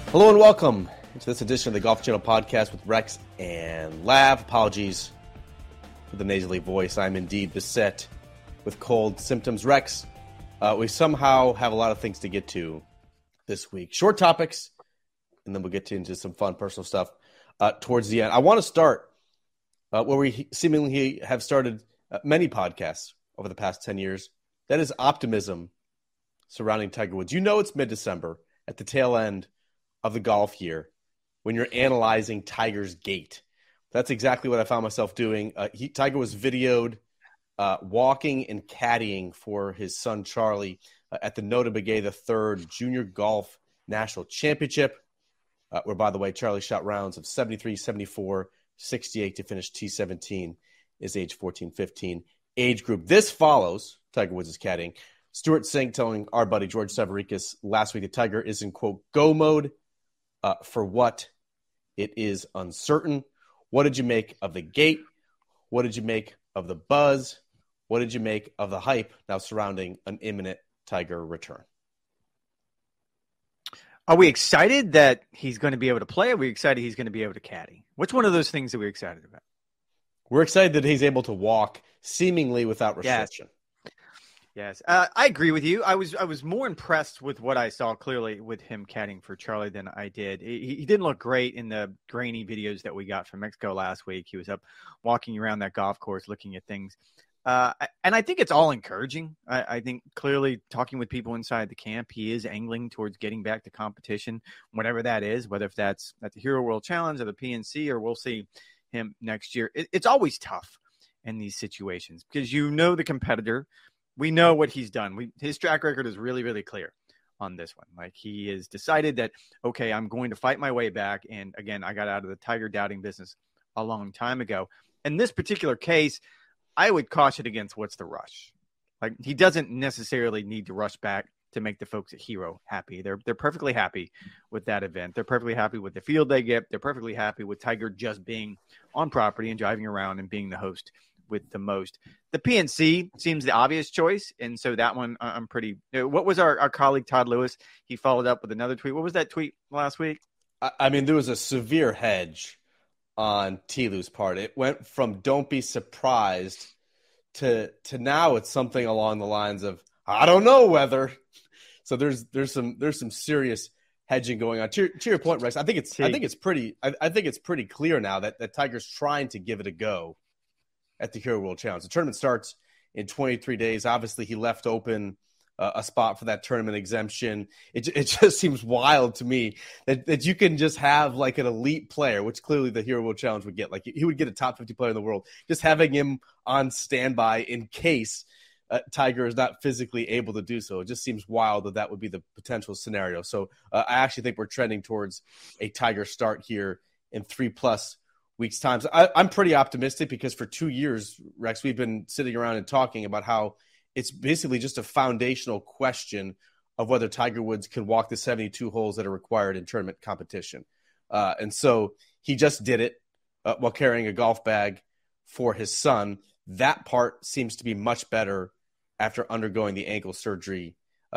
Hello and welcome to this edition of the Golf Channel podcast with Rex and Lav. Apologies for the nasally voice. I'm indeed beset with cold symptoms. Rex, we somehow have a lot of things to get to this week. Short topics, and then we'll get into some fun personal stuff towards the end. I want to start where we seemingly have started many podcasts over the past 10 years. That is optimism surrounding Tiger Woods. You know it's mid-December at the tail end of the golf year when you're analyzing Tiger's gait. That's exactly what I found myself doing. Tiger was videoed walking and caddying for his son Charlie at the Notah Begay III Junior Golf National Championship, where, by the way, Charlie shot rounds of 73, 74, 68 to finish T17, his age 14-15 age group. This follows Tiger Woods' caddying. Stuart Singh telling our buddy George Severikis last week that Tiger is in, quote, go mode for what it is uncertain. What did you make of the gate? What did you make of the buzz? What did you make of the hype now surrounding an imminent Tiger return? Are we excited that he's going to be able to play? Or are we excited he's going to be able to caddy? Which one of those things are we excited about? We're excited that he's able to walk seemingly without restriction. Yes, I agree with you. I was more impressed with what I saw clearly with him caddying for Charlie than I did. He didn't look great in the grainy videos that we got from Mexico last week. He was up walking around that golf course looking at things. And I think it's all encouraging. I think clearly talking with people inside the camp, he is angling towards getting back to competition, whatever that is, whether if that's at the Hero World Challenge or the PNC, or we'll see him next year. It's always tough in these situations because you know the competitor. We know what he's done. His track record is really, really clear on this one. Like, he has decided that, okay, I'm going to fight my way back. And again, I got out of the Tiger doubting business a long time ago. In this particular case, I would caution against what's the rush. Like, he doesn't necessarily need to rush back to make the folks at Hero happy. They're perfectly happy with that event. They're perfectly happy with the field they get. They're perfectly happy with Tiger just being on property and driving around and being the host with the most. The PNC seems the obvious choice, and so that one I'm pretty. What was our colleague Todd Lewis? He followed up with another tweet. What was that tweet last week? I mean, there was a severe hedge on T-Lou's part. It went from "don't be surprised" to now it's something along the lines of "I don't know whether." So there's some serious hedging going on. To your point, Rex, I think it's pretty clear now that Tiger's trying to give it a go at the Hero World Challenge. The tournament starts in 23 days. Obviously, he left open a spot for that tournament exemption. It just seems wild to me that you can just have like an elite player, which clearly the Hero World Challenge would get. Like, he would get a top 50 player in the world, just having him on standby in case Tiger is not physically able to do so. It just seems wild that would be the potential scenario. So I actually think we're trending towards a Tiger start here in 3+ weeks' time. So I'm pretty optimistic because for 2 years, Rex, we've been sitting around and talking about how it's basically just a foundational question of whether Tiger Woods can walk the 72 holes that are required in tournament competition. And so he just did it while carrying a golf bag for his son. That part seems to be much better after undergoing the ankle surgery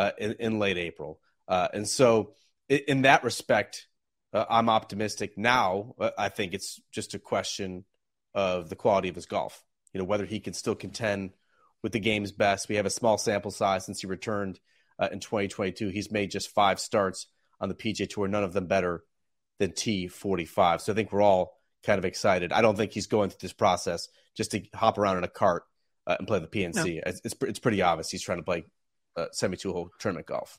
in late April. And so in that respect, I'm optimistic now. I think it's just a question of the quality of his golf, whether he can still contend with the game's best. We have a small sample size since he returned in 2022. He's made just 5 starts on the PGA Tour, none of them better than T45. So I think we're all kind of excited. I don't think he's going through this process just to hop around in a cart and play the PNC. No. It's pretty obvious he's trying to play 72-hole tournament golf.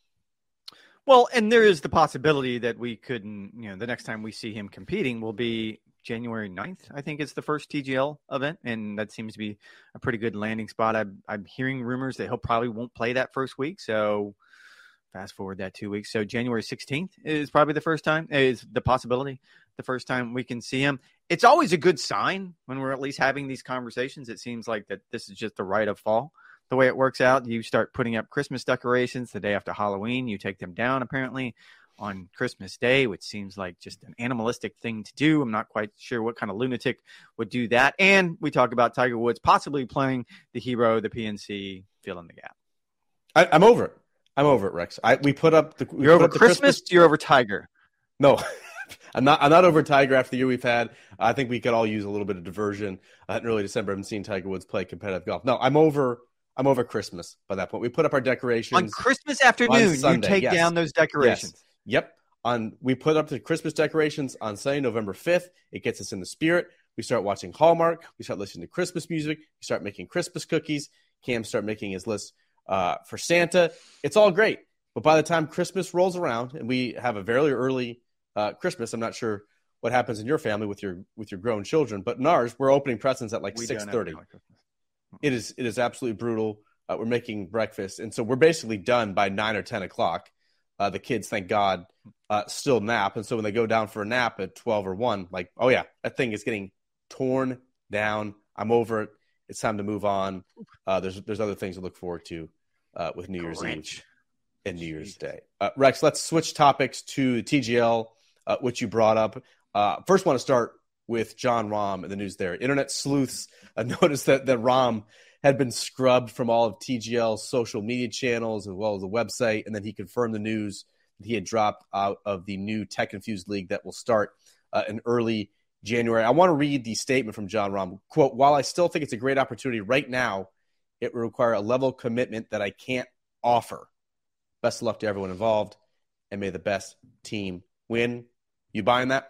Well, and there is the possibility that we couldn't, the next time we see him competing will be January 9th, I think it's the first TGL event, and that seems to be a pretty good landing spot. I'm hearing rumors that he'll probably won't play that first week, so fast forward that 2 weeks. So January 16th is probably the first time, is the possibility, the first time we can see him. It's always a good sign when we're at least having these conversations. It seems like that this is just the rite of fall. The way it works out, you start putting up Christmas decorations the day after Halloween. You take them down, apparently, on Christmas Day, which seems like just an animalistic thing to do. I'm not quite sure what kind of lunatic would do that. And we talk about Tiger Woods possibly playing the Hero, the PNC, fill in the gap. I'm over it. I'm over it, Rex. We put up the. You're over Christmas. You're over Tiger. No, I'm not over Tiger after the year we've had. I think we could all use a little bit of diversion. In early December, I haven't seen Tiger Woods play competitive golf. No, I'm over Christmas by that point. We put up our decorations On Christmas afternoon. You take down those decorations. Yes. Yep. We put up the Christmas decorations on Sunday, November 5th. It gets us in the spirit. We start watching Hallmark. We start listening to Christmas music. We start making Christmas cookies. Cam start making his list for Santa. It's all great. But by the time Christmas rolls around and we have a very early Christmas, I'm not sure what happens in your family with your grown children, but in ours, we're opening presents at like 6:30. It is absolutely brutal. We're making breakfast, and so we're basically done by 9 or 10 o'clock. The kids, thank God, still nap, and so when they go down for a nap at 12 or 1, like, oh yeah, that thing is getting torn down. I'm over it. It's time to move on. There's other things to look forward to with New Year's Eve and New Year's Day. Rex, let's switch topics to TGL, which you brought up. First, want to start with Jon Rahm and the news there. Internet sleuths noticed that Rahm had been scrubbed from all of TGL's social media channels as well as the website, and then he confirmed the news that he had dropped out of the new Tech Infused League that will start in early January. I want to read the statement from Jon Rahm. Quote, "While I still think it's a great opportunity right now, it will require a level of commitment that I can't offer. Best of luck to everyone involved, and may the best team win." You buying that?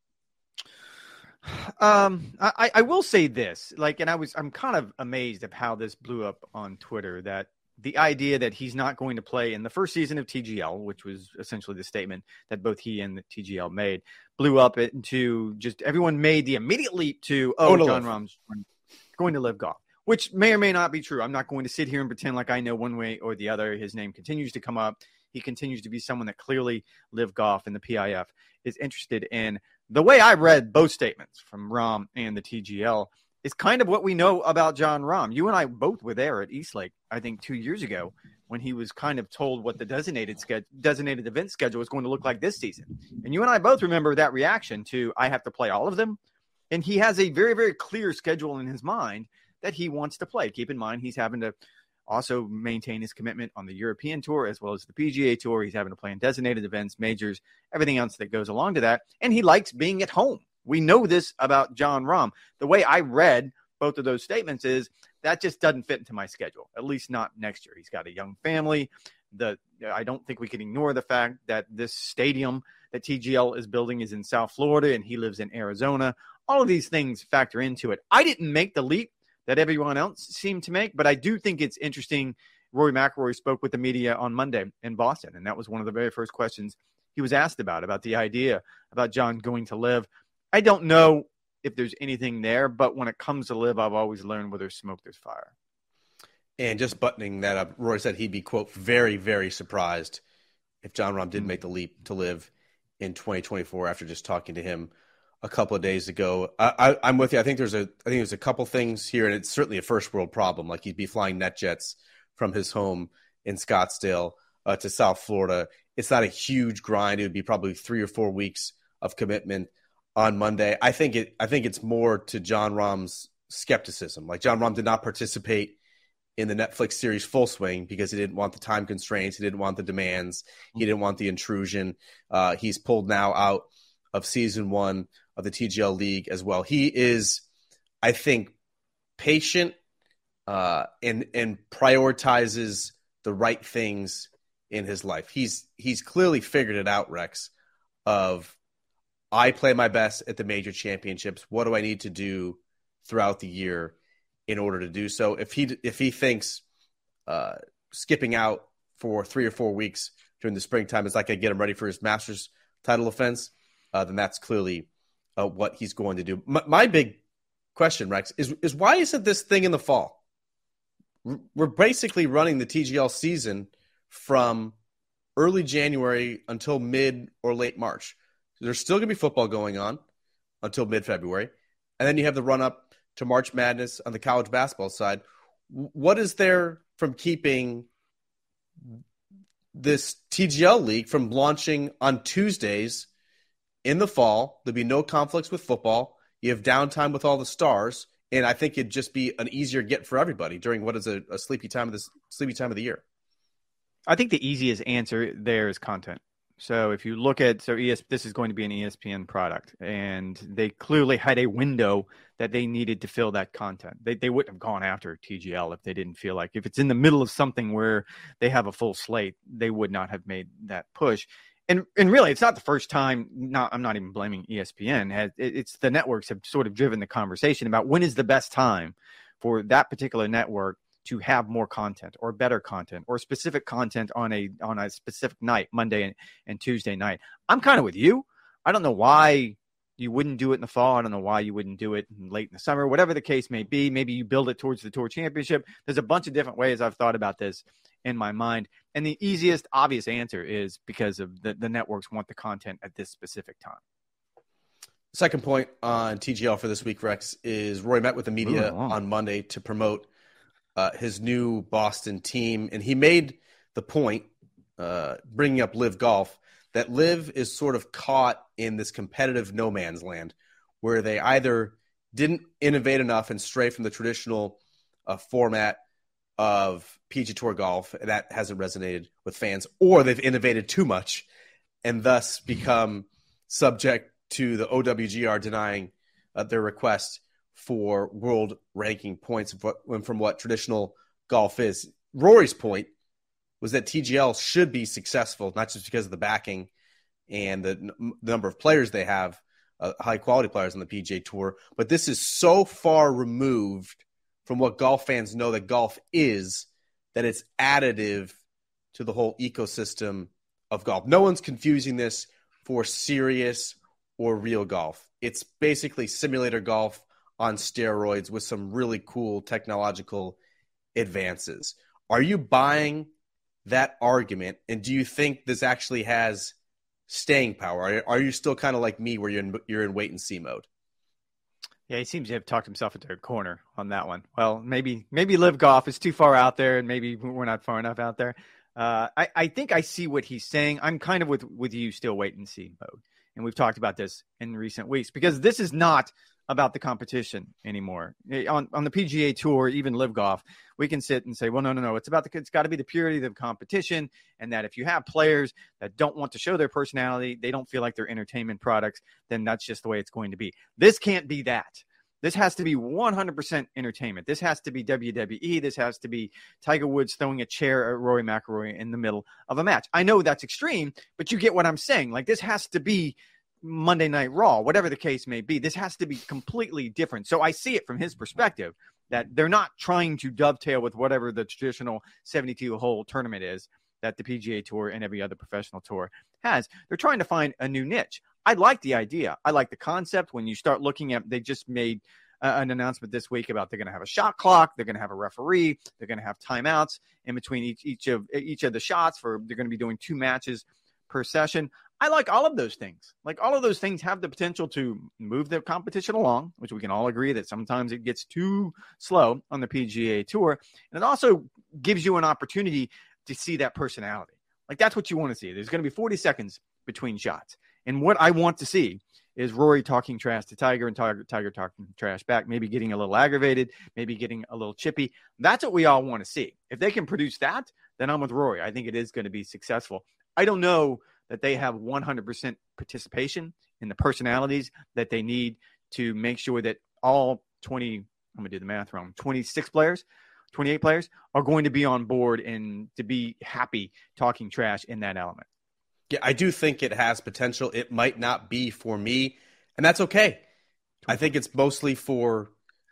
I will say this, I'm kind of amazed at how this blew up on Twitter, that the idea that he's not going to play in the first season of TGL, which was essentially the statement that both he and the TGL made, blew up into just everyone made the immediate leap to, Jon Rahm's going to Live Golf, which may or may not be true. I'm not going to sit here and pretend like I know one way or the other. His name continues to come up. He continues to be someone that clearly Live Golf and the PIF is interested in. The way I read both statements from Rahm and the TGL is kind of what we know about Jon Rahm. You and I both were there at Eastlake, I think 2 years ago, when he was kind of told what the designated event schedule was going to look like this season. And you and I both remember that reaction to, I have to play all of them. And he has a very, very clear schedule in his mind that he wants to play. Keep in mind, he's having to also maintain his commitment on the European Tour as well as the PGA Tour. He's having to play in designated events, majors, everything else that goes along to that. And he likes being at home. We know this about Jon Rahm. The way I read both of those statements is that just doesn't fit into my schedule, at least not next year. He's got a young family. I don't think we can ignore the fact that this stadium that TGL is building is in South Florida and he lives in Arizona. All of these things factor into it. I didn't make the leap that everyone else seemed to make, but I do think it's interesting. Rory McIlroy spoke with the media on Monday in Boston, and that was one of the very first questions he was asked about the idea about Jon going to Live. I don't know if there's anything there, but when it comes to Live, I've always learned where there's smoke, there's fire. And just buttoning that up, Rory said he'd be, quote, very, very surprised if Jon Rahm didn't make the leap to Live in 2024 after just talking to him a couple of days ago. I'm with you. I think there's a couple things here, and it's certainly a first world problem. Like, he'd be flying NetJets from his home in Scottsdale to South Florida. It's not a huge grind. It would be probably 3 or 4 weeks of commitment on Monday. I think it's more to Jon Rahm's skepticism. Like, Jon Rahm did not participate in the Netflix series Full Swing because he didn't want the time constraints. He didn't want the demands. He didn't want the intrusion. He's pulled now out of season 1 of the TGL League as well. He is, I think, patient and prioritizes the right things in his life. He's clearly figured it out, Rex, of I play my best at the major championships. What do I need to do throughout the year in order to do so? If he thinks skipping out for 3 or 4 weeks during the springtime is like I get him ready for his Masters title defense, then that's clearly what he's going to do. My big question, Rex, is why isn't this thing in the fall? We're basically running the TGL season from early January until mid or late March. There's still going to be football going on until mid-February. And then you have the run-up to March Madness on the college basketball side. What is there from keeping this TGL league from launching on Tuesdays in the fall? There'll be no conflicts with football. You have downtime with all the stars. And I think it'd just be an easier get for everybody during what is a sleepy time of the year. I think the easiest answer there is content. So if you look at, this is going to be an ESPN product, and they clearly had a window that they needed to fill that content. They wouldn't have gone after TGL if they didn't feel like, if it's in the middle of something where they have a full slate, they would not have made that push. And really, it's not the first time. I'm not even blaming ESPN. It's the networks have sort of driven the conversation about when is the best time for that particular network to have more content or better content or specific content on a specific night, Monday and Tuesday night. I'm kind of with you. I don't know why you wouldn't do it in the fall. I don't know why you wouldn't do it late in the summer, whatever the case may be. Maybe you build it towards the Tour Championship. There's a bunch of different ways I've thought about this in my mind. And the easiest, obvious answer is because of the networks want the content at this specific time. Second point on TGL for this week, Rex, is Rory met with the media on Monday to promote his new Boston team. And he made the point, bringing up Live Golf, that Live is sort of caught in this competitive no man's land where they either didn't innovate enough and stray from the traditional format of PGA Tour golf, and that hasn't resonated with fans, or they've innovated too much and thus become subject to the OWGR denying their request for world ranking points from what traditional golf is. Rory's point was that TGL should be successful, not just because of the backing and the number of players they have, high-quality players on the PGA Tour, but this is so far removed from what golf fans know that golf is, that it's additive to the whole ecosystem of golf. No one's confusing this for serious or real golf. It's basically simulator golf on steroids with some really cool technological advances. Are you buying that argument? And do you think this actually has staying power? Are you still kind of like me where you're in wait and see mode? Yeah, he seems to have talked himself into a corner on that one. Well, maybe Live Golf is too far out there, and maybe we're not far enough out there. I think I see what he's saying. I'm kind of with you, still wait and see mode. And we've talked about this in recent weeks because this is not about the competition anymore. On the PGA Tour, even Live Golf, we can sit and say, well, no. It's got to be the purity of the competition, and that if you have players that don't want to show their personality, they don't feel like they're entertainment products, then that's just the way it's going to be. This can't be that. This has to be 100% entertainment. This has to be WWE. This has to be Tiger Woods throwing a chair at Rory McIlroy in the middle of a match. I know that's extreme, but you get what I'm saying. Like, this has to be Monday Night Raw, whatever the case may be. This has to be completely different. So I see it from his perspective that they're not trying to dovetail with whatever the traditional 72-hole tournament is that the PGA Tour and every other professional tour has. They're trying to find a new niche. I like the idea. I like the concept. When you start looking at, they just made an announcement this week about they're going to have a shot clock. They're going to have a referee. They're going to have timeouts in between each of the shots. They're going to be doing 2 matches per session. I like all of those things. Like, all of those things have the potential to move the competition along, which we can all agree that sometimes it gets too slow on the PGA Tour. And it also gives you an opportunity to see that personality. Like, that's what you want to see. There's going to be 40 seconds between shots. And what I want to see is Rory talking trash to Tiger and Tiger talking trash back, maybe getting a little aggravated, maybe getting a little chippy. That's what we all want to see. If they can produce that, then I'm with Rory. I think it is going to be successful. I don't know that they have 100% participation in the personalities that they need to make sure that all 20, I'm going to do the math wrong, 28 players are going to be on board and to be happy talking trash in that element. Yeah, I do think it has potential. It might not be for me, and that's okay. I think it's mostly for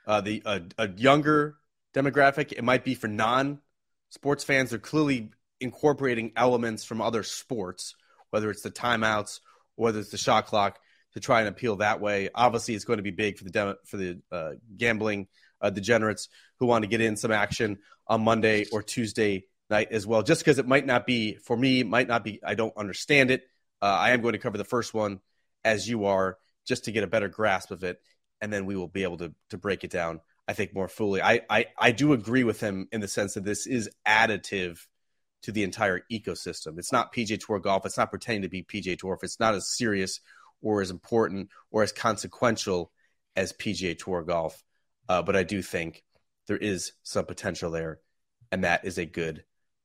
a younger demographic. It might be for non-sports fans. They're clearly incorporating elements from other sports, whether it's the timeouts or whether it's the shot clock, to try and appeal that way. Obviously, it's going to be big for the gambling degenerates who want to get in some action on Monday or Tuesday night as well. Just because it might not be for me, I don't understand it. I am going to cover the first one as you are, just to get a better grasp of it, and then we will be able to break it down, I think, more fully. I do agree with him in the sense that this is additive to the entire ecosystem. It's not PGA Tour golf. It's not pretending to be PGA Tour. If it's not as serious or as important or as consequential as PGA Tour golf. But I do think there is some potential there, and that is a good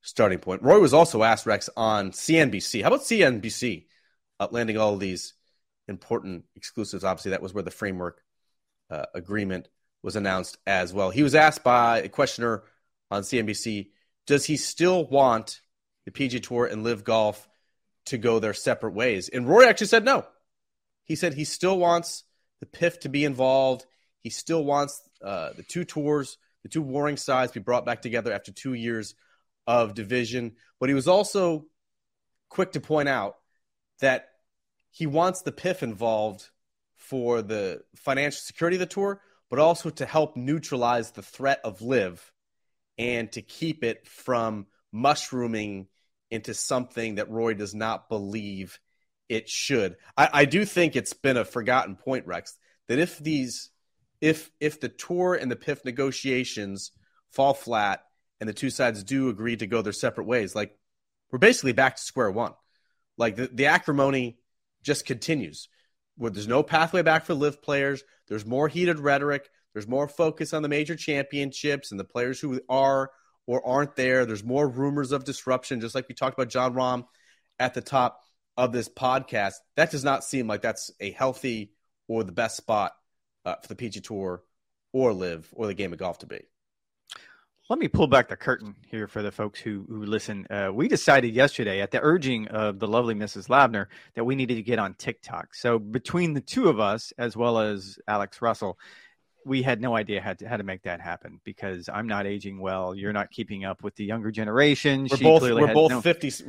starting point. Rory was also asked, Rex, on CNBC. How about CNBC landing all of these important exclusives? Obviously, that was where the framework agreement was announced as well. He was asked by a questioner on CNBC, does he still want the PGA Tour and LIV Golf to go their separate ways? And Rory actually said no. He said he still wants the PIF to be involved. He still wants the two tours, the two warring sides to be brought back together after 2 years of division. But he was also quick to point out that he wants the PIF involved for the financial security of the tour, but also to help neutralize the threat of LIV and to keep it from mushrooming into something that Rory does not believe it should. I do think it's been a forgotten point, Rex, that if the tour and the PIF negotiations fall flat and the two sides do agree to go their separate ways, like, we're basically back to square one. Like, the acrimony just continues. Where there's no pathway back for LIV players, there's more heated rhetoric, there's more focus on the major championships and the players who are or aren't there. There's more rumors of disruption, just like we talked about Jon Rahm at the top of this podcast. That does not seem like that's a healthy or the best spot for the PGA Tour or LIV or the game of golf to be. Let me pull back the curtain here for the folks who listen. We decided yesterday, at the urging of the lovely Mrs. Labner, that we needed to get on TikTok. So between the two of us, as well as Alex Russell, we had no idea how to make that happen, because I'm not aging well. You're not keeping up with the younger generation. We're both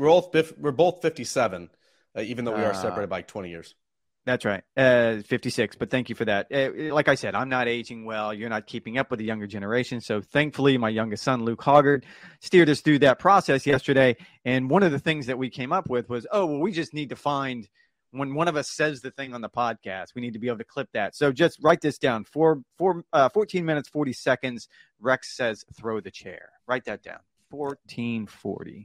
57, even though we are separated by 20 years. That's right. 56. But thank you for that. Like I said, I'm not aging well. You're not keeping up with the younger generation. So thankfully, my youngest son, Luke Hoggard, steered us through that process yesterday. And one of the things that we came up with was, we just need to find, when one of us says the thing on the podcast, we need to be able to clip that. So just write this down. 14 minutes, 40 seconds. Rex says, throw the chair. Write that down. 14:40.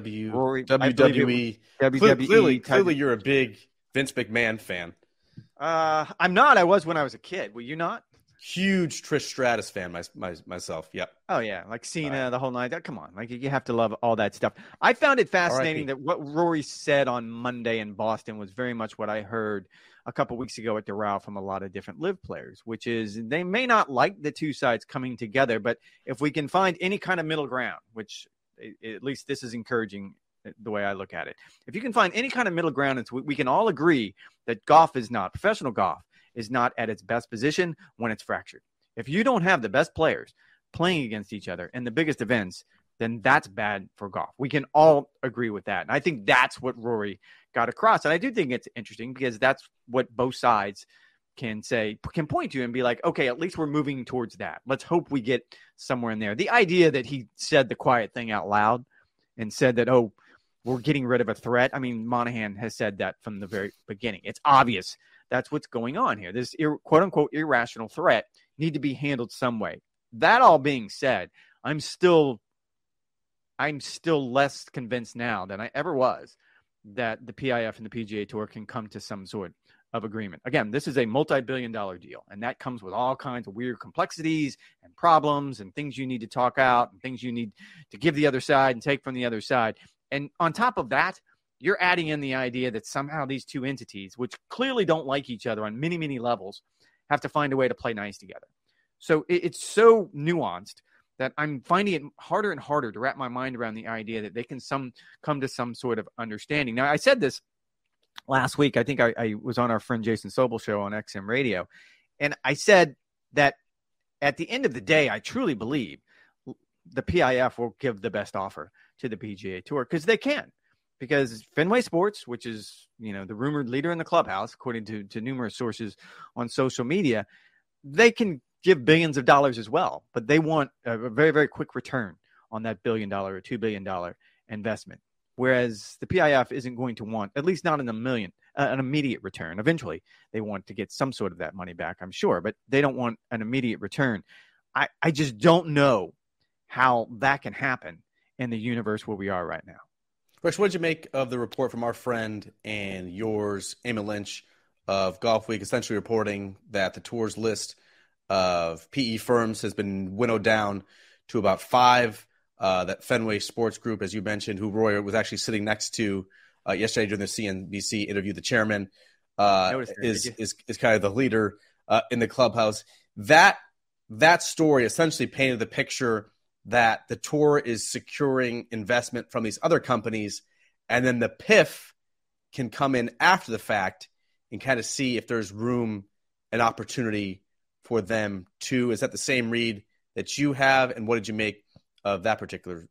WWE. Clearly, you're a big Vince McMahon fan. I'm not. I was when I was a kid. Were you not? Huge Trish Stratus fan myself. Yep. Oh, yeah. Like Cena, the whole night. Come on. Like, you have to love all that stuff. I found it fascinating that what Rory said on Monday in Boston was very much what I heard a couple weeks ago at Doral from a lot of different LIV players, which is they may not like the two sides coming together, but if we can find any kind of middle ground, which at least this is encouraging the way I look at it. If you can find any kind of middle ground, we can all agree that professional golf is not at its best position when it's fractured. If you don't have the best players playing against each other in the biggest events, then that's bad for golf. We can all agree with that. And I think that's what Rory got across. And I do think it's interesting because that's what both sides can point to and be like, okay, at least we're moving towards that. Let's hope we get somewhere in there. The idea that he said the quiet thing out loud and said that, we're getting rid of a threat. I mean, Monahan has said that from the very beginning. It's obvious that's what's going on here. This quote-unquote irrational threat need to be handled some way. That all being said, I'm still less convinced now than I ever was that the PIF and the PGA Tour can come to some sort of agreement. Again, this is a multi-billion-dollar deal, and that comes with all kinds of weird complexities and problems and things you need to talk out and things you need to give the other side and take from the other side. And on top of that, you're adding in the idea that somehow these two entities, which clearly don't like each other on many, many levels, have to find a way to play nice together. So it's so nuanced that I'm finding it harder and harder to wrap my mind around the idea that they can come to some sort of understanding. Now, I said this last week. I think I was on our friend Jason Sobel show on XM Radio, and I said that at the end of the day, I truly believe the PIF will give the best offer to the PGA Tour because they can. Because Fenway Sports, which is, the rumored leader in the clubhouse, according to numerous sources on social media, they can give billions of dollars as well. But they want a very, very quick return on that $1 billion or $2 billion investment. Whereas the PIF isn't going to want, at least not an immediate return. Eventually, they want to get some sort of that money back, I'm sure. But they don't want an immediate return. I just don't know how that can happen in the universe where we are right now. Rich, what did you make of the report from our friend and yours, Eamon Lynch, of Golf Week, essentially reporting that the tour's list of PE firms has been winnowed down to about 5 that Fenway Sports Group, as you mentioned, who Roy was actually sitting next to yesterday during the CNBC interview. The chairman is kind of the leader in the clubhouse. That story essentially painted the picture that the tour is securing investment from these other companies, and then the PIF can come in after the fact and kind of see if there's room and opportunity for them too. Is that the same read that you have, and what did you make of that particular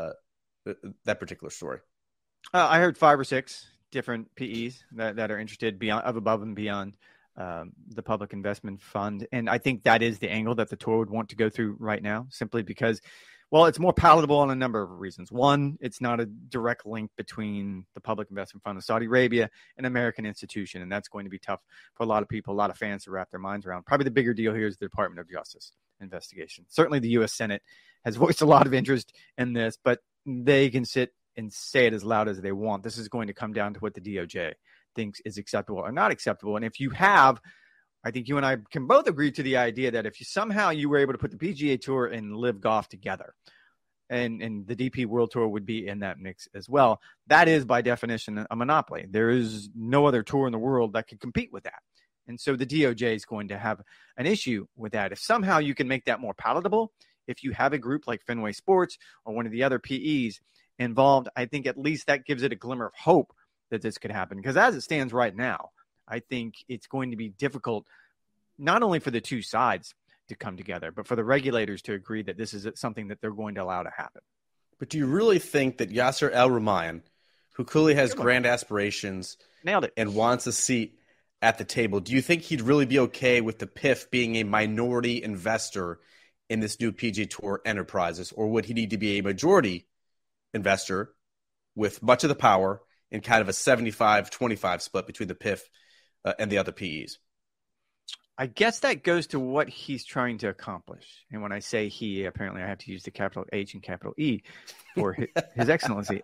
story? I heard 5 or 6 different PEs that are interested above and beyond the public investment fund. And I think that is the angle that the tour would want to go through right now, simply because, well, it's more palatable on a number of reasons. One, it's not a direct link between the public investment fund of Saudi Arabia and American institution. And that's going to be tough for a lot of people, a lot of fans to wrap their minds around. Probably the bigger deal here is the Department of Justice investigation. Certainly the U.S. Senate has voiced a lot of interest in this, but they can sit and say it as loud as they want. This is going to come down to what the DOJ thinks is acceptable or not acceptable. And if you have, I think you and I can both agree to the idea that if you were able to put the PGA Tour and Live Golf together, and the DP World Tour would be in that mix as well, that is by definition a monopoly. There is no other tour in the world that could compete with that. And so the DOJ is going to have an issue with that. If somehow you can make that more palatable, if you have a group like Fenway Sports or one of the other PEs involved, I think at least that gives it a glimmer of hope that this could happen. Because as it stands right now, I think it's going to be difficult, not only for the two sides to come together, but for the regulators to agree that this is something that they're going to allow to happen. But do you really think that Yasser Al-Rumayyan, who clearly has grand aspirations, nailed it, and wants a seat at the table, do you think he'd really be okay with the PIF being a minority investor in this new PGA Tour enterprises, or would he need to be a majority investor with much of the power in kind of a 75-25 split between the PIF and the other PEs? I guess that goes to what he's trying to accomplish. And when I say he, apparently I have to use the capital H and capital E for his excellency.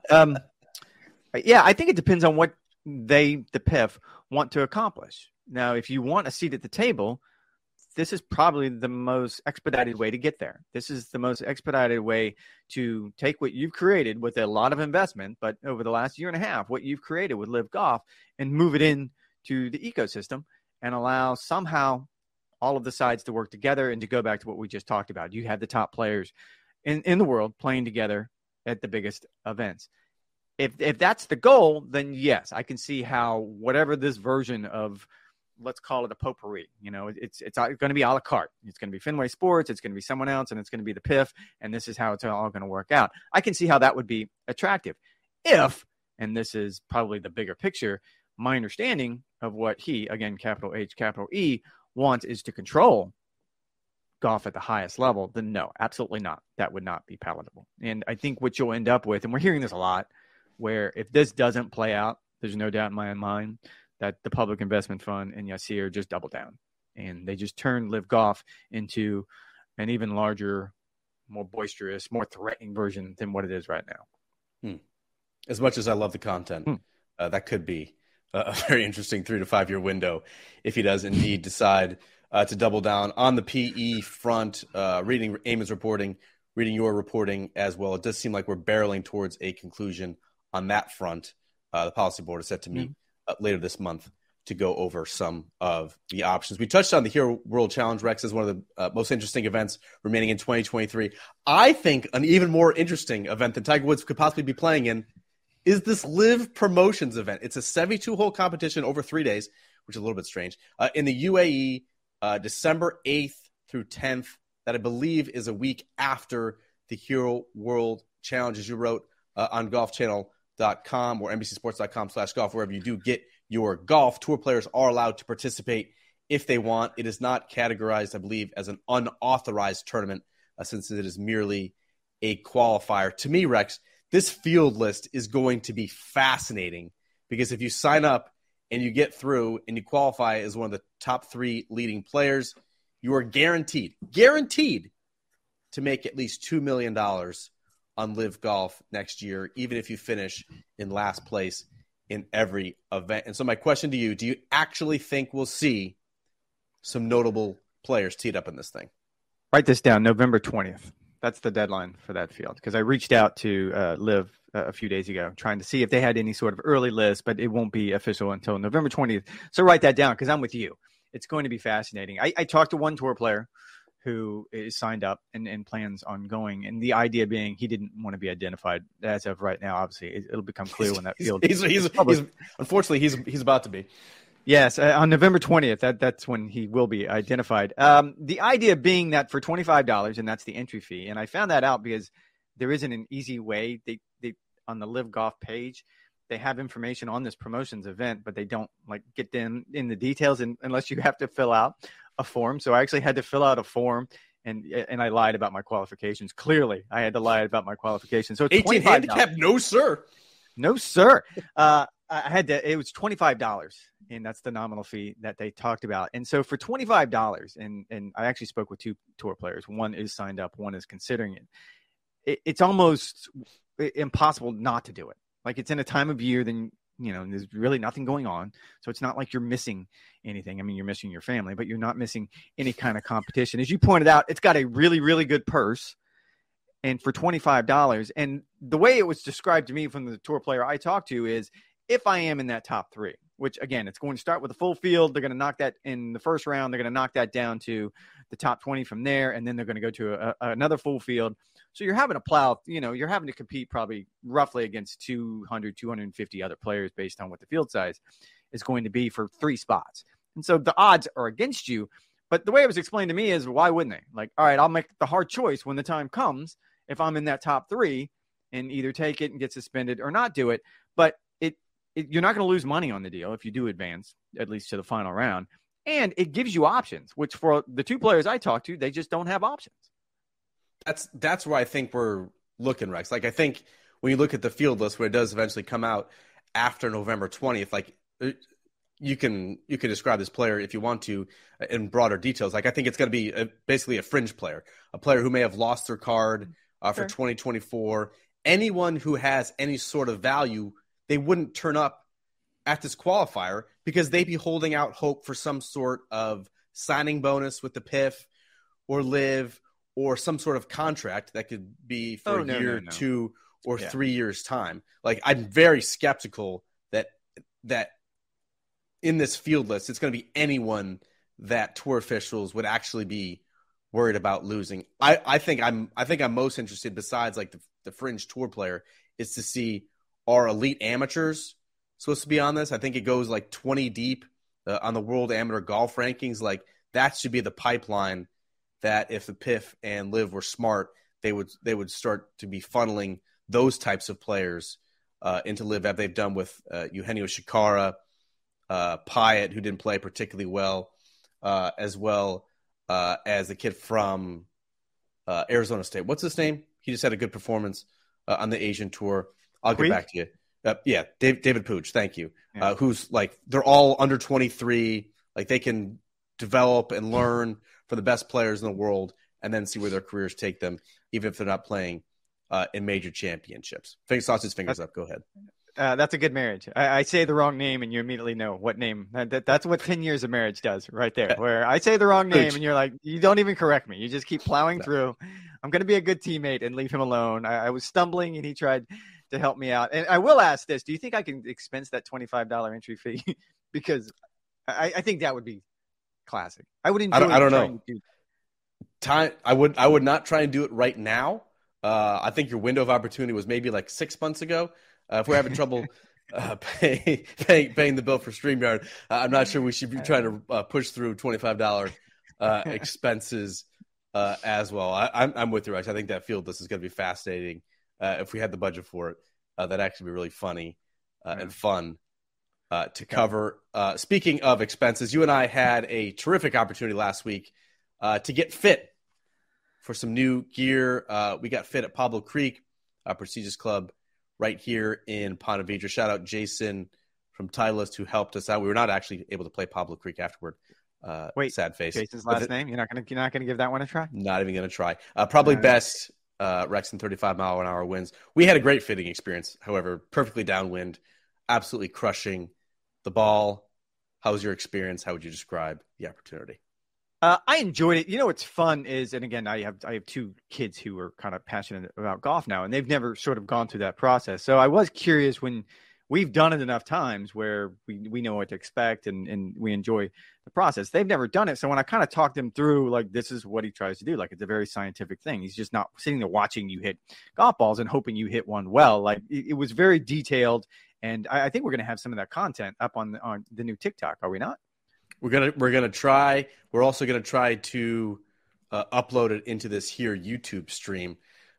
Yeah, I think it depends on what the PIF, want to accomplish. Now, if you want a seat at the table, this is probably the most expedited way to get there. This is the most expedited way to take what you've created with a lot of investment, but over the last year and a half, what you've created with Live Golf, and move it into the ecosystem and allow somehow all of the sides to work together. And to go back to what we just talked about, you have the top players in the world playing together at the biggest events. If that's the goal, then yes, I can see how whatever this version of, let's call it a potpourri, it's going to be a la carte. It's going to be Fenway Sports, it's going to be someone else, and it's going to be the PIF, and this is how it's all going to work out. I can see how that would be attractive if, and this is probably the bigger picture, my understanding of what he, again, capital H, capital E, wants is to control golf at the highest level, then no, absolutely not. That would not be palatable. And I think what you'll end up with, and we're hearing this a lot, where if this doesn't play out, there's no doubt in my mind that the Public Investment Fund and Yasser just double down. And they just turn Live Golf into an even larger, more boisterous, more threatening version than what it is right now. As much as I love the content, that could be a very interesting 3 to 5 year window if he does indeed decide to double down on the PE front. Reading Eamon's reporting, reading your reporting as well, it does seem like we're barreling towards a conclusion on that front. The policy board is set to meet later this month to go over some of the options. We touched on the Hero World Challenge, Rex, as one of the most interesting events remaining in 2023. I think an even more interesting event than Tiger Woods could possibly be playing in is this Live Promotions event. It's a 72-hole competition over 3 days, which is a little bit strange, in the UAE, December 8th through 10th. That I believe is a week after the Hero World Challenge, as you wrote on golfchannel.com or NBCSports.com/golf, wherever you do get your golf. Tour players are allowed to participate if they want. It is not categorized, I believe, as an unauthorized tournament since it is merely a qualifier. To me, Rex, this field list is going to be fascinating because if you sign up and you get through and you qualify as one of the top 3 leading players, you are guaranteed to make at least $2 million on Live Golf next year, even if you finish in last place in every event. And so my question to you, do you actually think we'll see some notable players teed up in this thing? Write this down, November 20th. That's the deadline for that field, because I reached out to Liv a few days ago trying to see if they had any sort of early list, but it won't be official until November 20th. So write that down, because I'm with you. It's going to be fascinating. I talked to one tour player who is signed up and plans on going, and the idea being he didn't want to be identified as of right now. Obviously, it'll become clear when that field. He's unfortunately he's about to be. Yes, on November 20th, that's when he will be identified. The idea being that for $25, and that's the entry fee, and I found that out because there isn't an easy way. They on the Live Golf page, they have information on this promotions event, but they don't like get in the details unless you have to fill out a form. So I actually had to fill out a form, and I lied about my qualifications. Clearly, I had to lie about my qualifications. So it's 18 handicap, no sir. No, sir. It was $25, and that's the nominal fee that they talked about. And so for $25, and I actually spoke with two tour players. One is signed up, one is considering it. It's almost impossible not to do it. Like, it's in a time of year, then, there's really nothing going on. So it's not like you're missing anything. I mean, you're missing your family, but you're not missing any kind of competition. As you pointed out, it's got a really, really good purse. And for $25, and the way it was described to me from the tour player I talked to is, if I am in that top three, which again, it's going to start with a full field. They're going to knock that in the first round. They're going to knock that down to the top 20 from there. And then they're going to go to another full field. So you're having to plow, you're having to compete probably roughly against 200, 250 other players based on what the field size is going to be for 3 spots. And so the odds are against you. But the way it was explained to me is, why wouldn't they? Like, all right, I'll make the hard choice when the time comes if I'm in that top 3 and either take it and get suspended or not do it. But you're not going to lose money on the deal if you do advance, at least to the final round. And it gives you options, which for the 2 players I talked to, they just don't have options. That's where I think we're looking, Rex. Like, I think when you look at the field list, where it does eventually come out after November 20th, like, you can describe this player if you want to in broader details. Like, I think it's going to be basically a fringe player, a player who may have lost their card for 2024. Anyone who has any sort of value, they wouldn't turn up at this qualifier because they'd be holding out hope for some sort of signing bonus with the PIF or Live, or some sort of contract that could be for a year, 2 or 3 years time. Like, I'm very skeptical that in this field list, it's going to be anyone that tour officials would actually be worried about losing. I think I'm most interested, besides like the fringe tour player, is to see, are elite amateurs supposed to be on this? I think it goes like 20 deep on the World Amateur Golf Rankings. Like, that should be the pipeline that if the PIF and Live were smart, they would start to be funneling those types of players into Live, as they've done with Eugenio Shikara, Pyatt, who didn't play particularly well, as well as the kid from Arizona State. What's his name? He just had a good performance on the Asian Tour. I'll get back to you. David Pooch. Thank you. Yeah. Who's like, they're all under 23. Like, they can develop and learn from the best players in the world, and then see where their careers take them, even if they're not playing in major championships. Sausage fingers up. Go ahead. That's a good marriage. I say the wrong name, and you immediately know what name. That's what 10 years of marriage does right there, where I say the wrong name, and you're like, you don't even correct me. You just keep plowing through. I'm going to be a good teammate and leave him alone. I was stumbling, and he tried to help me out. And I will ask this. Do you think I can expense that $25 entry fee? Because I think that would be classic. I would enjoy. I don't know. I would not try and do it right now. I think your window of opportunity was maybe like 6 months ago. If we're having trouble paying the bill for StreamYard, I'm not sure we should be trying to push through $25 expenses as well. I'm with you, Rex. I think that field list is going to be fascinating. If we had the budget for it, that'd actually be really funny and fun to cover. Speaking of expenses, you and I had a terrific opportunity last week to get fit for some new gear. We got fit at Pablo Creek, a prestigious club right here in Ponte Vedra. Shout out Jason from Titleist, who helped us out. We were not actually able to play Pablo Creek afterward. Wait, sad face. Jason's last name? You're not gonna give that one a try? Not even gonna try. Probably best Rex in 35-mile-an-hour winds. We had a great fitting experience, however, perfectly downwind, absolutely crushing the ball. How was your experience? How would you describe the opportunity? I enjoyed it. You know what's fun is, and again, I have two kids who are kind of passionate about golf now, and they've never sort of gone through that process. So I was curious when we've done it enough times where we know what to expect and we enjoy the process. They've never done it. So when I kind of talk them through, like, this is what he tries to do, like, it's a very scientific thing. He's just not sitting there watching you hit golf balls and hoping you hit one well. Like, it was very detailed. And I think we're going to have some of that content up on the new TikTok. Are we not? We're gonna try. We're also gonna try to upload it into this here YouTube stream.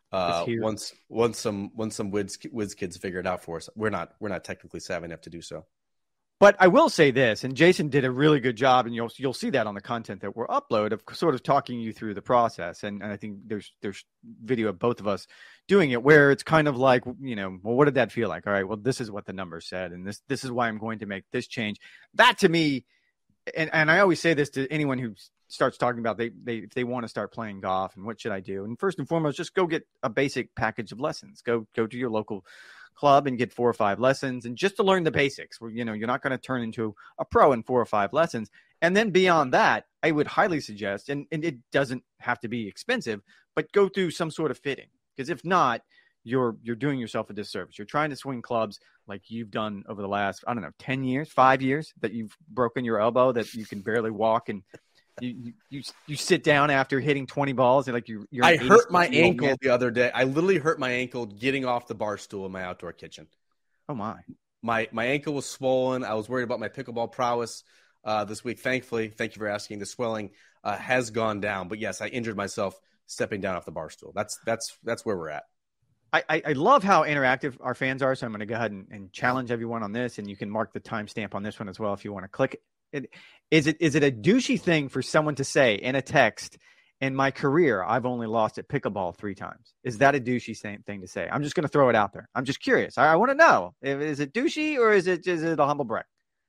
Once some Wiz kids figure it out for us. We're not technically savvy enough to do so. But I will say this, and Jason did a really good job, and you'll see that on the content that we're upload of sort of talking you through the process. And I think there's video of both of us doing it where it's kind of like, well, what did that feel like? All right, well, this is what the numbers said, and this is why I'm going to make this change. That to me, and I always say this to anyone who starts talking about if they want to start playing golf and what should I do? And first and foremost, just go get a basic package of lessons. Go to your local club and get 4 or 5 lessons, and just to learn the basics. Where you're not going to turn into a pro in 4 or 5 lessons. And then beyond that, I would highly suggest, and it doesn't have to be expensive, but go through some sort of fitting, because if not, you're doing yourself a disservice. You're trying to swing clubs like you've done over the last, 10 years, 5 years, that you've broken your elbow, that you can barely walk, and you sit down after hitting 20 balls, and like you're I hurt my ankle the other day. I literally hurt my ankle getting off the bar stool in my outdoor kitchen. Oh my ankle was swollen. I was worried about my pickleball prowess this week. Thankfully, thank you for asking. The swelling has gone down, but yes, I injured myself stepping down off the bar stool. That's where we're at. I love how interactive our fans are, so I'm going to go ahead and challenge everyone on this, and you can mark the timestamp on this one as well if you want to click it. Is it a douchey thing for someone to say in a text, in my career, I've only lost at pickleball 3 times? Is that a douchey thing to say? I'm just going to throw it out there. I'm just curious. I want to know, is it douchey or is it a humble brag?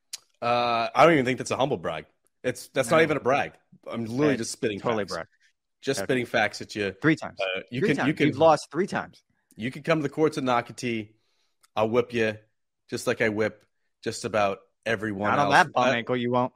I don't even think that's a humble brag. That's not even a brag. I'm literally just spitting totally facts. Brag. Just spitting facts at you. 3 times. You've lost 3 times. You can come to the courts of Nocatee. I'll whip you just like I whip just about everyone else. Not on that bum ankle, you won't.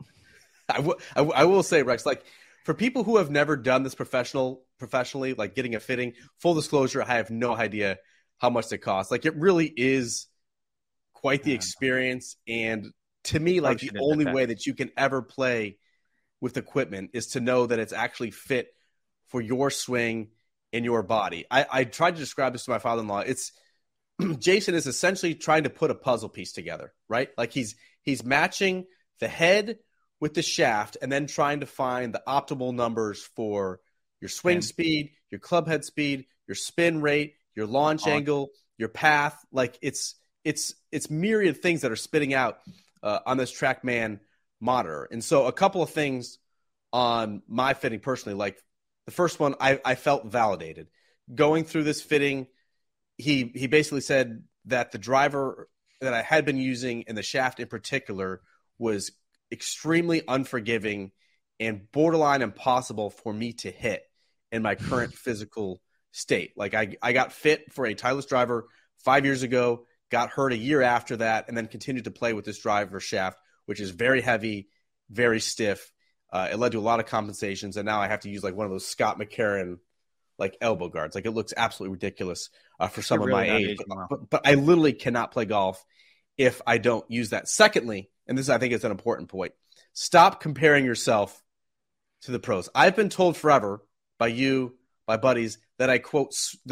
I will say, Rex, like, for people who have never done this professionally, like getting a fitting, full disclosure, I have no idea how much it costs. Like, it really is quite the experience. And to me, like, the only way that you can ever play with equipment is to know that it's actually fit for your swing in your body. I tried to describe this to my father-in-law. It's Jason is essentially trying to put a puzzle piece together, right? Like he's matching the head with the shaft and then trying to find the optimal numbers for your swing speed, your club head speed, your spin rate, your launch angle, your path. Like it's myriad things that are spitting out on this TrackMan monitor. And so a couple of things on my fitting personally, like the first one, I felt validated. Going through this fitting, he basically said that the driver that I had been using and the shaft in particular was extremely unforgiving and borderline impossible for me to hit in my current physical state. Like I got fit for a Titleist driver 5 years ago, got hurt a year after that, and then continued to play with this driver shaft, which is very heavy, very stiff. It led to a lot of compensations, and now I have to use like one of those Scott McCarron like elbow guards. Like, it looks absolutely ridiculous for someone my age. But I literally cannot play golf if I don't use that. Secondly, and this I think is an important point, stop comparing yourself to the pros. I've been told forever by you, by buddies, that I quote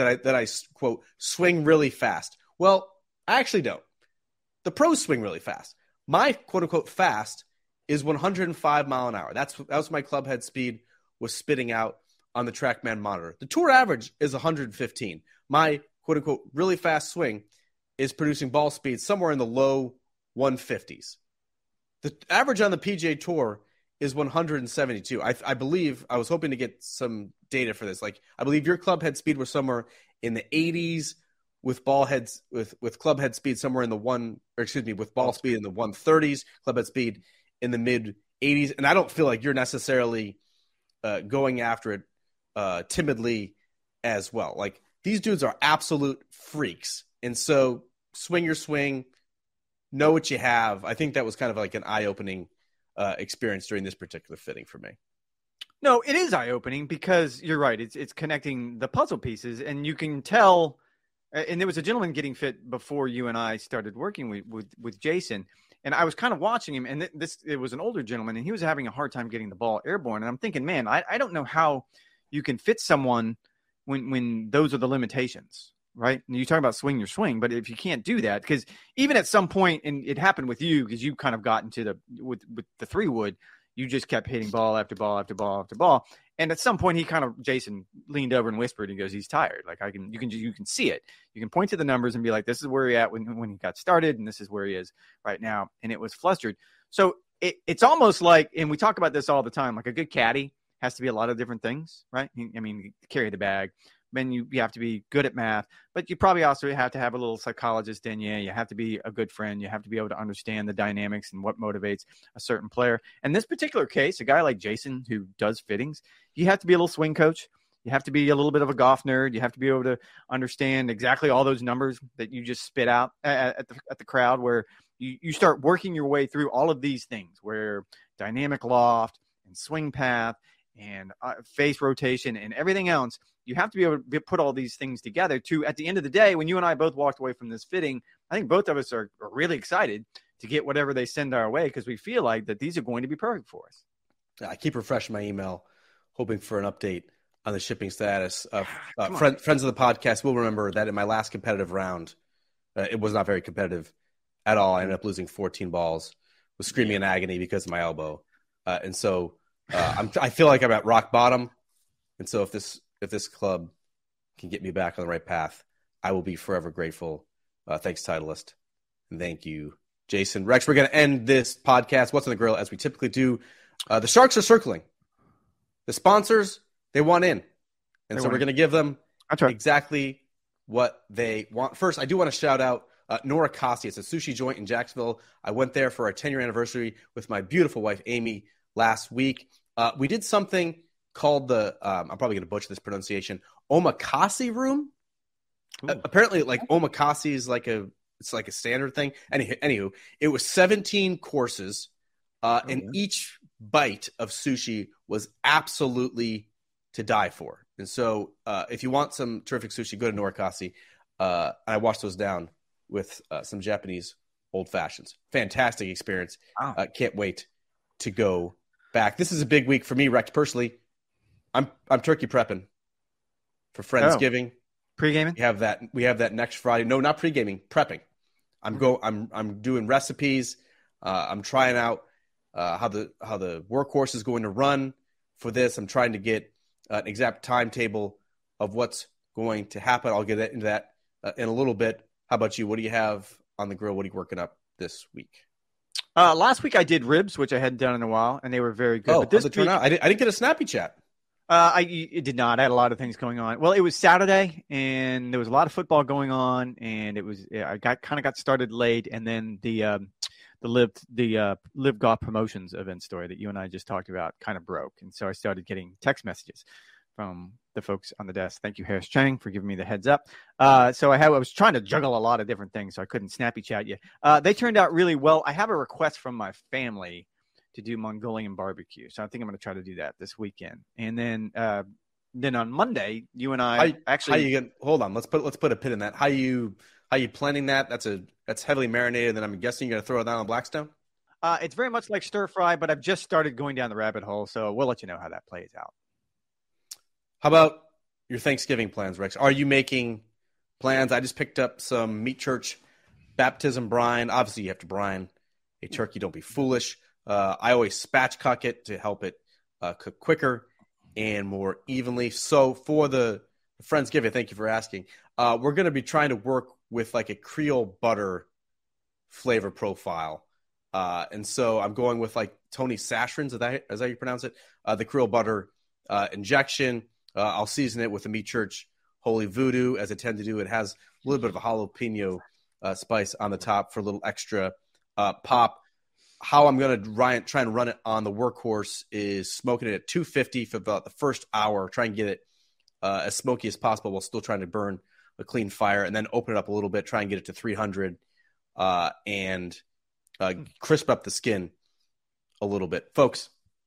swing really fast. Well, I actually don't. The pros swing really fast. My quote unquote fast is 105 mile an hour. That was my club head speed was spitting out on the TrackMan monitor. The tour average is 115. My quote unquote really fast swing is producing ball speed somewhere in the low 150s. The average on the PGA Tour is 172. I believe, I was hoping to get some data for this. Like, I believe your club head speed was somewhere in the 80s with ball heads with club head speed somewhere in the with ball speed in the 130s, club head speed in the mid 80s. And I don't feel like you're necessarily going after it timidly as well. Like, these dudes are absolute freaks. And so swing your swing, know what you have. I think that was kind of like an eye-opening experience during this particular fitting for me. No, it is eye-opening because you're right. It's connecting the puzzle pieces, and you can tell. And there was a gentleman getting fit before you and I started working with Jason, and I was kind of watching him. And it was an older gentleman, and he was having a hard time getting the ball airborne. And I'm thinking, man, I don't know how you can fit someone when those are the limitations, right? And you talk about swing your swing, but if you can't do that, because even at some point, and it happened with you, because you kind of got into with the 3-wood. You just kept hitting ball after ball after ball after ball. And at some point, Jason leaned over and whispered and goes, he's tired. Like you can see it. You can point to the numbers and be like, this is where he at when he got started. And this is where he is right now. And it was flustered. So it's almost like, and we talk about this all the time, like a good caddy has to be a lot of different things, right? I mean, carry the bag. Then you have to be good at math, but you probably also have to have a little psychologist in you. You have to be a good friend. You have to be able to understand the dynamics and what motivates a certain player. In this particular case, a guy like Jason who does fittings, you have to be a little swing coach. You have to be a little bit of a golf nerd. You have to be able to understand exactly all those numbers that you just spit out at the crowd, where you start working your way through all of these things, where dynamic loft and swing path and face rotation and everything else. You have to be able to put all these things together to, at the end of the day, when you and I both walked away from this fitting, I think both of us are really excited to get whatever they send our way, because we feel like that these are going to be perfect for us. I keep refreshing my email, hoping for an update on the shipping status. Friends of the podcast will remember that in my last competitive round, it was not very competitive at all. I ended up losing 14 balls, was screaming in agony because of my elbow. And so I feel like I'm at rock bottom. And so if this club can get me back on the right path, I will be forever grateful. Thanks, Titleist. And thank you, Jason. Rex, we're going to end this podcast, What's on the Grill, as we typically do. The Sharks are circling. The sponsors, they want in. And so we're going to give them exactly what they want. First, I do want to shout out Nora Kasi. It's a sushi joint in Jacksonville. I went there for our 10-year anniversary with my beautiful wife, Amy, last week. We did something called the I'm probably going to butcher this pronunciation, omakase room. Apparently, like omakase is like a standard thing. Anywho, it was 17 courses, and each bite of sushi was absolutely to die for. And so, if you want some terrific sushi, go to Norakasi. I washed those down with some Japanese old fashions. Fantastic experience. Wow. Can't wait to go back. This is a big week for me, Rex, personally. I'm turkey prepping for Friendsgiving. Pre-gaming? We have that next Friday. No, not pre-gaming, prepping. I'm doing recipes. I'm trying out how the workhorse is going to run for this. I'm trying to get an exact timetable of what's going to happen. I'll get into that in a little bit. How about you? What do you have on the grill? What are you working up this week? Last week I did ribs, which I hadn't done in a while, and they were very good. But this turn out? I didn't get a snappy chat. It did not. I had a lot of things going on. Well, it was Saturday, and there was a lot of football going on, and I got started late, and then the Live Golf Promotions event story that you and I just talked about kind of broke, and so I started getting text messages from the folks on the desk. Thank you, Harris Chang, for giving me the heads up. So I was trying to juggle a lot of different things, so I couldn't snappy chat you. They turned out really well. I have a request from my family to do Mongolian barbecue, so I think I'm going to try to do that this weekend. And then on Monday, you and I hold on. Let's put a pin in that. How you planning that? That's heavily marinated. Then I'm guessing you're going to throw it down on Blackstone. It's very much like stir fry, but I've just started going down the rabbit hole, so we'll let you know how that plays out. How about your Thanksgiving plans, Rex? Are you making plans? I just picked up some Meat Church baptism brine. Obviously, you have to brine a turkey. Don't be foolish. I always spatchcock it to help it cook quicker and more evenly. So for the Friendsgiving, thank you for asking. We're going to be trying to work with like a Creole butter flavor profile. And so I'm going with like Tony Sachrin's, is that how you pronounce it? The Creole butter injection. I'll season it with the Meat Church Holy Voodoo, as I tend to do. It has a little bit of a jalapeno spice on the top for a little extra pop. How I'm going to try and run it on the workhorse is smoking it at 250 for about the first hour, try and get it as smoky as possible while still trying to burn a clean fire, and then open it up a little bit, try and get it to 300 and crisp up the skin a little bit. Folks,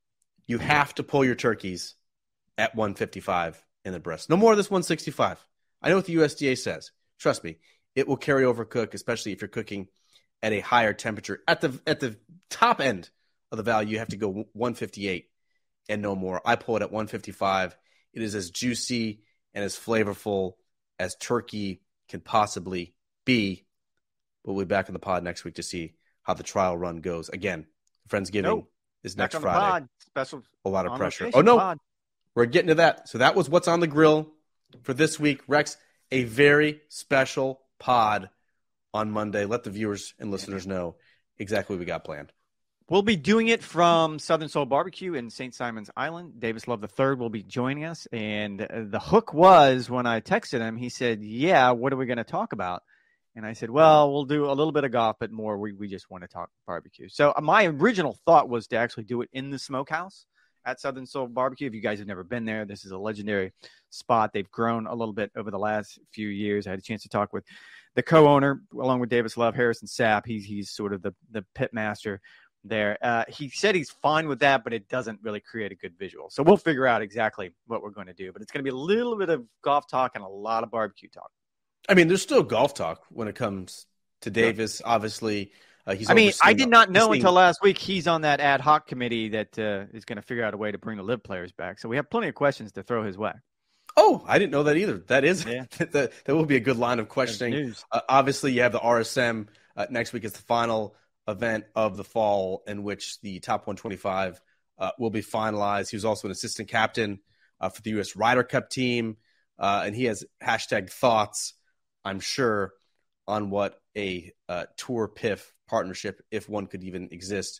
You have to pull your turkeys at 155 in the breast. No more of this 165. I know what the USDA says. Trust me, it will carry over cook, especially if you're cooking at a higher temperature. At the top end of the value, you have to go 158 and no more. I pull it at 155. It is as juicy and as flavorful as turkey can possibly be. We'll be back in the pod next week to see how the trial run goes. Again, Friendsgiving is next Friday. Special a lot of pressure. Oh, no. Pod. We're getting to that. So that was what's on the grill for this week. Rex, a very special pod on Monday. Let the viewers and listeners know exactly what we got planned. We'll be doing it from Southern Soul Barbecue in St. Simon's Island. Davis Love III will be joining us. And the hook was when I texted him, he said, yeah, what are we going to talk about? And I said, well, we'll do a little bit of golf, but more we just want to talk barbecue. So my original thought was to actually do it in the smokehouse at Southern Soul Barbecue. If you guys have never been there, this is a legendary spot. They've grown a little bit over the last few years. I had a chance to talk with the co-owner, along with Davis Love, Harrison Sapp. He's sort of the pit master there. He said he's fine with that, but it doesn't really create a good visual. So we'll figure out exactly what we're going to do. But it's going to be a little bit of golf talk and a lot of barbecue talk. I mean, there's still golf talk when it comes to Davis. Yeah. Obviously, he's. I did not know until last week he's on that ad hoc committee that is going to figure out a way to bring the LIV players back. So we have plenty of questions to throw his way. Oh, I didn't know that either. That is that will be a good line of questioning. Obviously, you have the RSM next week is the final event of the fall in which the top 125 will be finalized. He was also an assistant captain for the U.S. Ryder Cup team, and he has hashtag thoughts, I'm sure, on what a Tour PIF partnership, if one could even exist,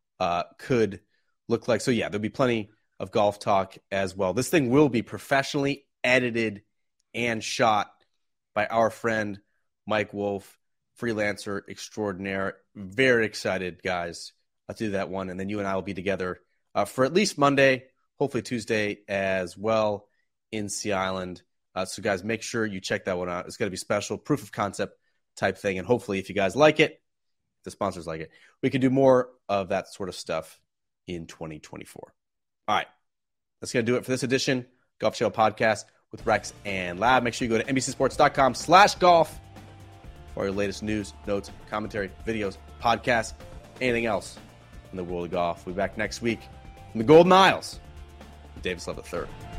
could look like. So, yeah, there'll be plenty of golf talk as well. This thing will be professionally edited and shot by our friend Mike Wolf, freelancer extraordinaire. Very excited, guys, to do that one. And then you and I will be together for at least Monday, hopefully Tuesday as well in Sea Island. So, guys, make sure you check that one out. It's going to be special, proof of concept type thing. And hopefully, if you guys like it, the sponsors like it, we can do more of that sort of stuff in 2024. All right. That's going to do it for this edition Golf Channel Podcast with Rex and Lab. Make sure you go to NBCSports.com/golf for your latest news, notes, commentary, videos, podcasts, anything else in the world of golf. We'll be back next week in the Golden Isles with Davis Love III.